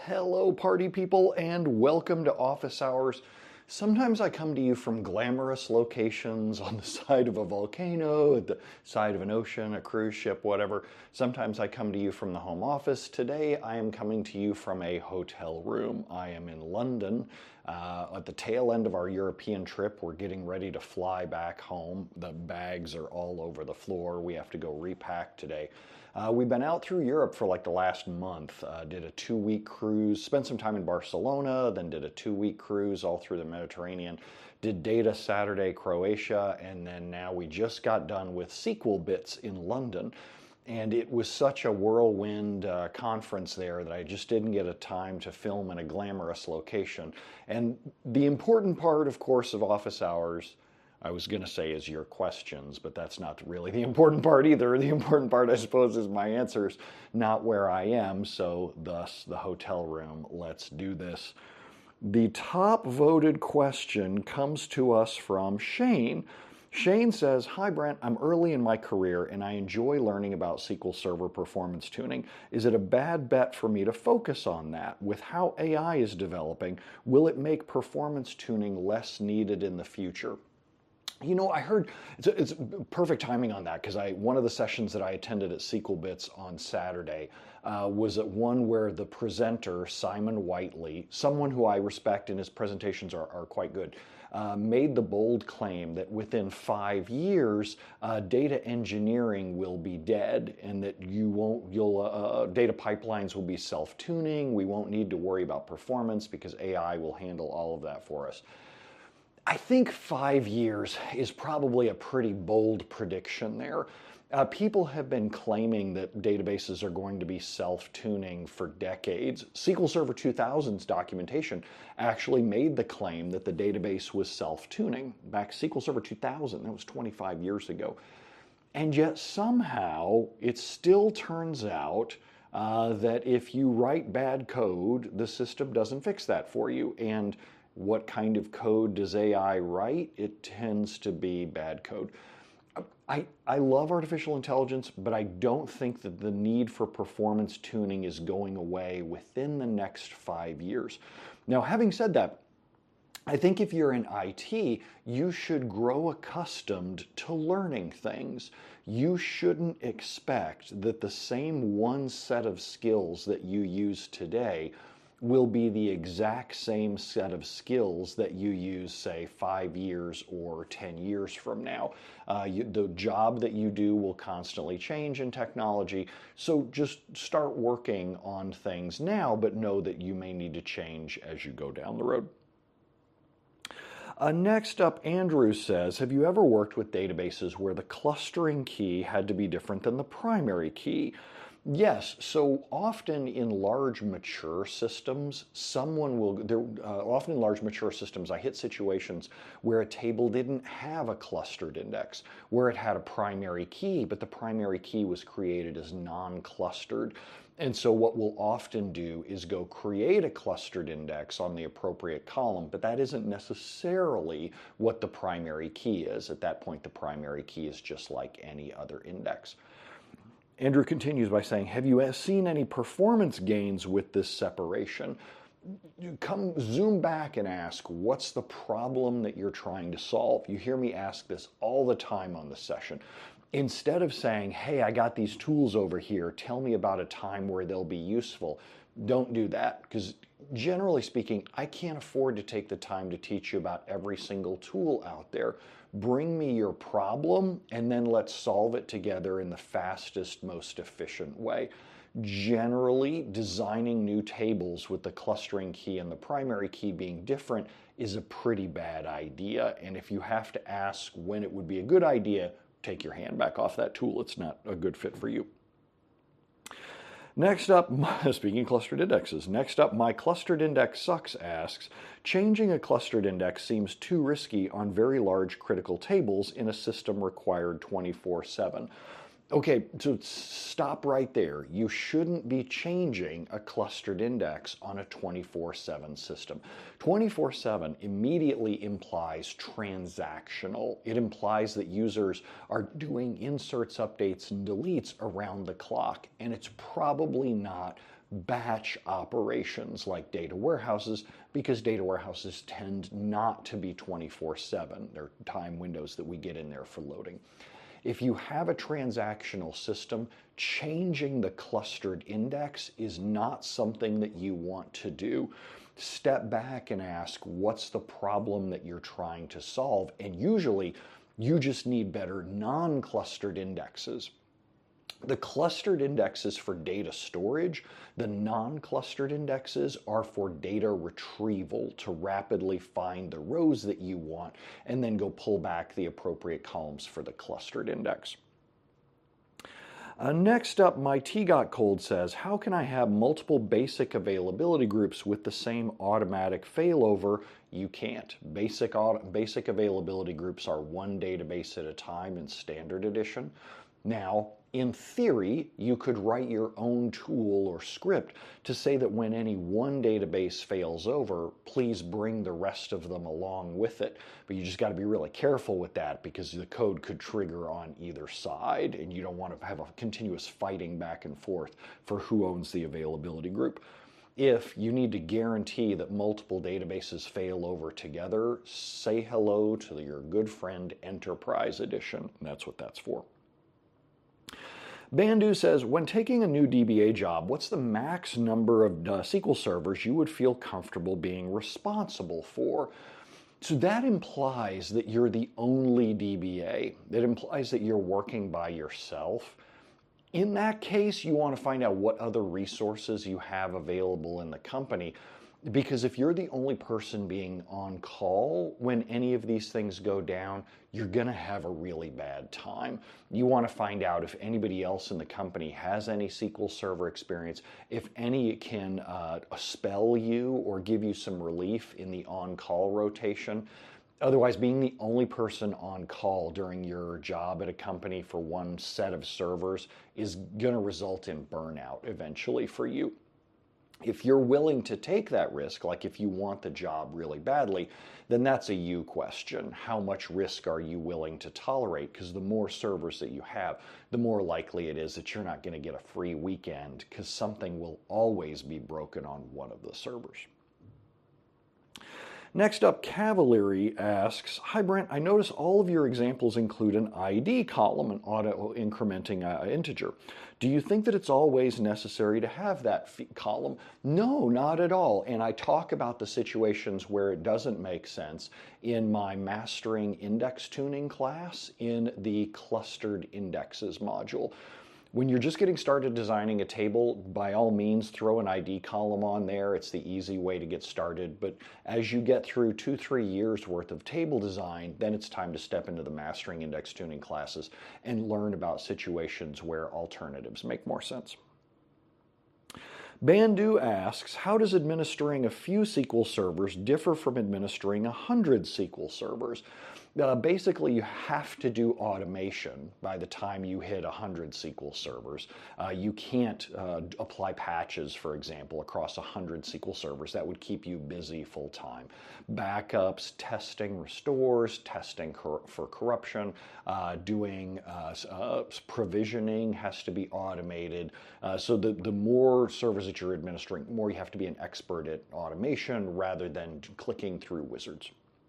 Hello, party people, and welcome to Office Hours. Sometimes I come to you from glamorous locations on the side of a volcano, at the side of an ocean, a cruise ship, whatever. Sometimes I come to you from the home office. Today I am coming to you from a hotel room. I am in London at the tail end of our European trip. We're getting ready to fly back home. The bags are all over the floor. We have to go repack today. We've been out through Europe for like the last month. Did a 2-week cruise, spent some time in Barcelona, then did a 2-week cruise all through the Mediterranean. Did Data Saturday, Croatia, and then now we just got done with SQL Bits in London. And it was such a whirlwind conference there that I just didn't get a time to film in a glamorous location. And the important part, of course, of Office Hours, I was going to say is your questions, but that's not really the important part either. The important part, I suppose, is my answers, not where I am, so thus the hotel room. Let's do this. The top voted question comes to us from Shane. Shane says, "Hi Brent, I'm early in my career and I enjoy learning about SQL Server performance tuning. Is it a bad bet for me to focus on that? With how AI is developing, will it make performance tuning less needed in the future?" You know, I heard it's perfect timing on that because one of the sessions that I attended at SQL Bits on Saturday was at one where the presenter, Simon Whiteley, someone who I respect and his presentations are quite good, made the bold claim that within 5 years, data engineering will be dead and that data pipelines will be self-tuning. We won't need to worry about performance because AI will handle all of that for us. I think 5 years is probably a pretty bold prediction there. People have been claiming that databases are going to be self-tuning for decades. SQL Server 2000's documentation actually made the claim that the database was self-tuning. Back SQL Server 2000, that was 25 years ago. And yet somehow it still turns out that if you write bad code, the system doesn't fix that for you. And what kind of code does AI write? It tends to be bad code. I love artificial intelligence, but I don't think that the need for performance tuning is going away within the next 5 years. Now, having said that, I think if you're in IT, you should grow accustomed to learning things. You shouldn't expect that the same one set of skills that you use today will be the exact same set of skills that you use, say, 5 years or 10 years from now. The job that you do will constantly change in technology, so just start working on things now, but know that you may need to change as you go down the road. Next up, Andrew says, "Have you ever worked with databases where the clustering key had to be different than the primary key?" Yes, so often in large mature systems, often in large mature systems, I hit situations where a table didn't have a clustered index, where it had a primary key, but the primary key was created as non-clustered. And so what we'll often do is go create a clustered index on the appropriate column, but that isn't necessarily what the primary key is. At that point, the primary key is just like any other index. Andrew continues by saying, "Have you seen any performance gains with this separation?" Zoom back and ask, what's the problem that you're trying to solve? You hear me ask this all the time on the session. Instead of saying, "Hey, I got these tools over here, tell me about a time where they'll be useful," don't do that, because generally speaking, I can't afford to take the time to teach you about every single tool out there. Bring me your problem, and then let's solve it together in the fastest, most efficient way. Generally, designing new tables with the clustering key and the primary key being different is a pretty bad idea. And if you have to ask when it would be a good idea, take your hand back off that tool. It's not a good fit for you. Next up, speaking of clustered indexes, next up, My Clustered Index Sucks asks, "Changing a clustered index seems too risky on very large critical tables in a system required 24/7. Okay, so stop right there. You shouldn't be changing a clustered index on a 24/7 system. 24/7 immediately implies transactional. It implies that users are doing inserts, updates, and deletes around the clock, and it's probably not batch operations like data warehouses, because data warehouses tend not to be 24/7. There are time windows that we get in there for loading. If you have a transactional system, changing the clustered index is not something that you want to do. Step back and ask, what's the problem that you're trying to solve? And usually, you just need better non-clustered indexes. The clustered indexes for data storage, the non-clustered indexes are for data retrieval to rapidly find the rows that you want and then go pull back the appropriate columns for the clustered index. Next up, my tea got cold says, how can I have multiple basic availability groups with the same automatic failover? You can't. Basic availability groups are one database at a time in standard edition. Now, in theory, you could write your own tool or script to say that when any one database fails over, please bring the rest of them along with it. But you just got to be really careful with that because the code could trigger on either side, and you don't want to have a continuous fighting back and forth for who owns the availability group. If you need to guarantee that multiple databases fail over together, say hello to your good friend Enterprise Edition. That's what that's for. Bandu says, when taking a new DBA job, what's the max number of SQL servers you would feel comfortable being responsible for? So that implies that you're the only DBA. That implies that you're working by yourself. In that case, you want to find out what other resources you have available in the company. Because if you're the only person being on call when any of these things go down, you're going to have a really bad time. You want to find out if anybody else in the company has any SQL Server experience, if any can spell you or give you some relief in the on-call rotation. Otherwise, being the only person on call during your job at a company for one set of servers is going to result in burnout eventually for you. If you're willing to take that risk, like if you want the job really badly, then that's a you question. How much risk are you willing to tolerate? Because the more servers that you have, the more likely it is that you're not going to get a free weekend because something will always be broken on one of the servers. Next up, Cavalieri asks, hi Brent, I notice all of your examples include an ID column, an auto-incrementing integer. Do you think that it's always necessary to have that column? No, not at all. And I talk about the situations where it doesn't make sense in my mastering index tuning class in the clustered indexes module. When you're just getting started designing a table, by all means, throw an ID column on there. It's the easy way to get started. But as you get through 2-3 years worth of table design, then it's time to step into the mastering index tuning classes and learn about situations where alternatives make more sense. Bandu asks, how does administering a few SQL servers differ from administering 100 SQL servers? Basically, you have to do automation by the time you hit 100 SQL servers. You can't apply patches, for example, across 100 SQL servers. That would keep you busy full time. Backups, testing restores, testing for corruption, doing provisioning has to be automated. So the more servers that you're administering, more you have to be an expert at automation rather than clicking through wizards.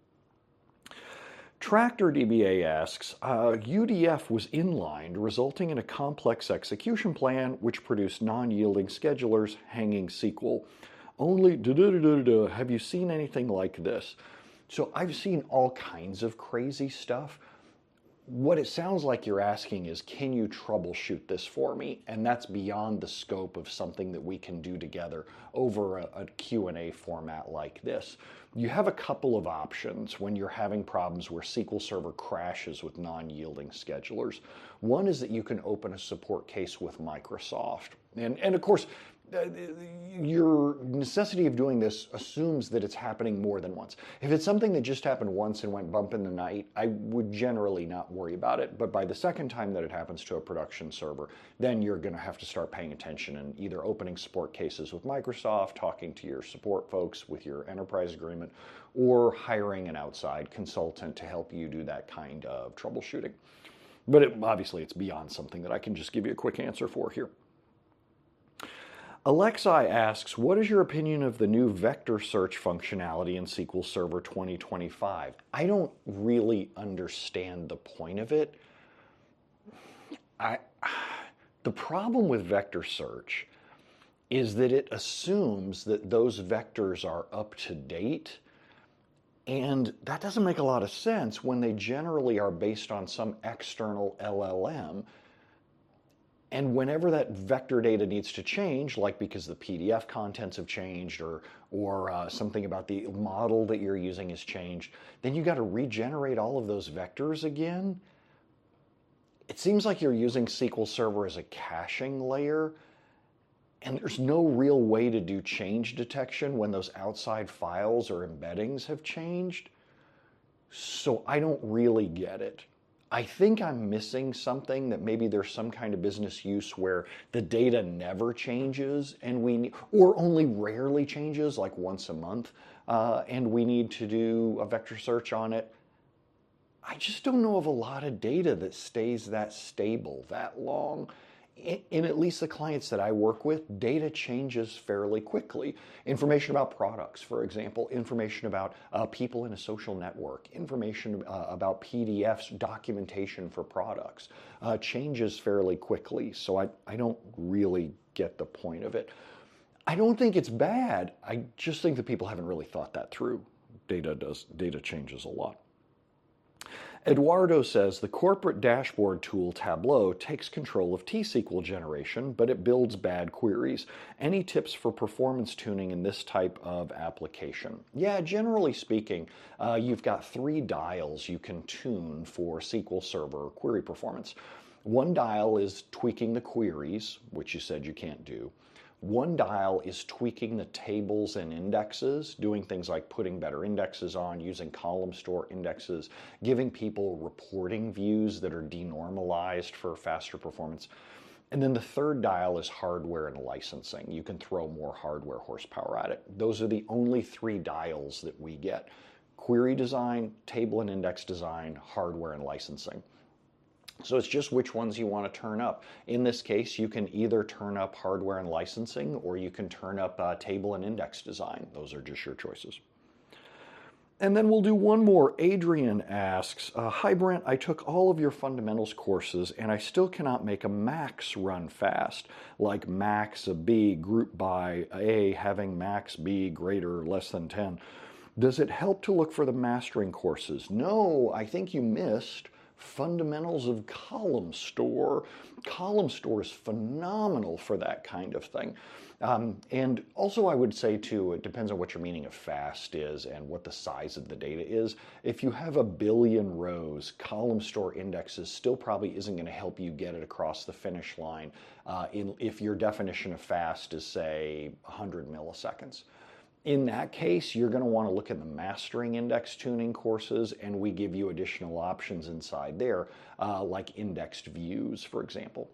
Tractor DBA asks, UDF was inlined, resulting in a complex execution plan which produced non-yielding schedulers hanging SQL. Only have you seen anything like this? So I've seen all kinds of crazy stuff. What it sounds like you're asking is, can you troubleshoot this for me? And that's beyond the scope of something that we can do together over a Q&A format like this. You have a couple of options when you're having problems where SQL Server crashes with non-yielding schedulers. One is that you can open a support case with Microsoft. And of course, your necessity of doing this assumes that it's happening more than once. If it's something that just happened once and went bump in the night, I would generally not worry about it. But by the second time that it happens to a production server, then you're going to have to start paying attention and either opening support cases with Microsoft, talking to your support folks with your enterprise agreement, or hiring an outside consultant to help you do that kind of troubleshooting. But obviously, it's beyond something that I can just give you a quick answer for here. Alexei asks, what is your opinion of the new vector search functionality in SQL Server 2025? I don't really understand the point of it. The problem with vector search is that it assumes that those vectors are up to date, and that doesn't make a lot of sense when they generally are based on some external LLM. And whenever that vector data needs to change, like because the PDF contents have changed or something about the model that you're using has changed, then you got to regenerate all of those vectors again. It seems like you're using SQL Server as a caching layer, and there's no real way to do change detection when those outside files or embeddings have changed. So I don't really get it. I think I'm missing something, that maybe there's some kind of business use where the data never changes and or only rarely changes, like once a month, and we need to do a vector search on it. I just don't know of a lot of data that stays that stable that long. In at least the clients that I work with, data changes fairly quickly. Information about products, for example, information about people in a social network, information about PDFs, documentation for products, changes fairly quickly. So I don't really get the point of it. I don't think it's bad. I just think that people haven't really thought that through. Data changes a lot. Eduardo says, the corporate dashboard tool Tableau takes control of T-SQL generation, but it builds bad queries. Any tips for performance tuning in this type of application? Yeah, generally speaking, you've got 3 dials you can tune for SQL Server query performance. One dial is tweaking the queries, which you said you can't do. One dial is tweaking the tables and indexes, doing things like putting better indexes on, using column store indexes, giving people reporting views that are denormalized for faster performance. And then the third dial is hardware and licensing. You can throw more hardware horsepower at it. Those are the only 3 dials that we get: query design, table and index design, hardware and licensing. So it's just which ones you want to turn up. In this case, you can either turn up hardware and licensing, or you can turn up table and index design. Those are just your choices. And then we'll do one more. Adrian asks, hi Brent, I took all of your fundamentals courses and I still cannot make a max run fast, like max of B group by A having max B greater or less than 10. Does it help to look for the mastering courses? No, I think you missed Fundamentals of Column Store. Column Store is phenomenal for that kind of thing. And also I would say too, it depends on what your meaning of fast is and what the size of the data is. If you have 1 billion rows, Column Store indexes still probably isn't going to help you get it across the finish line if your definition of fast is, say, 100 milliseconds. In that case, you're going to want to look at the mastering index tuning courses, and we give you additional options inside there, like indexed views, for example.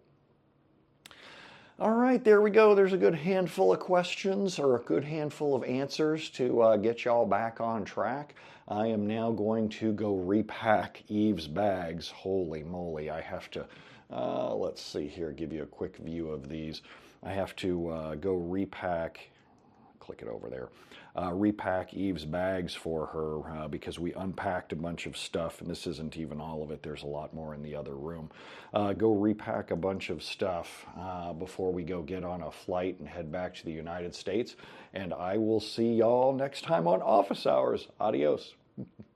All right, there we go. There's a good handful of questions, or a good handful of answers to get y'all back on track. I am now going to go repack Eve's bags. Holy moly, I have to, let's see here, give you a quick view of these. I have to go repack, click it over there, repack Eve's bags for her because we unpacked a bunch of stuff, and this isn't even all of it. There's a lot more in the other room. Go repack a bunch of stuff before we go get on a flight and head back to the United States. And I will see y'all next time on Office Hours. Adios.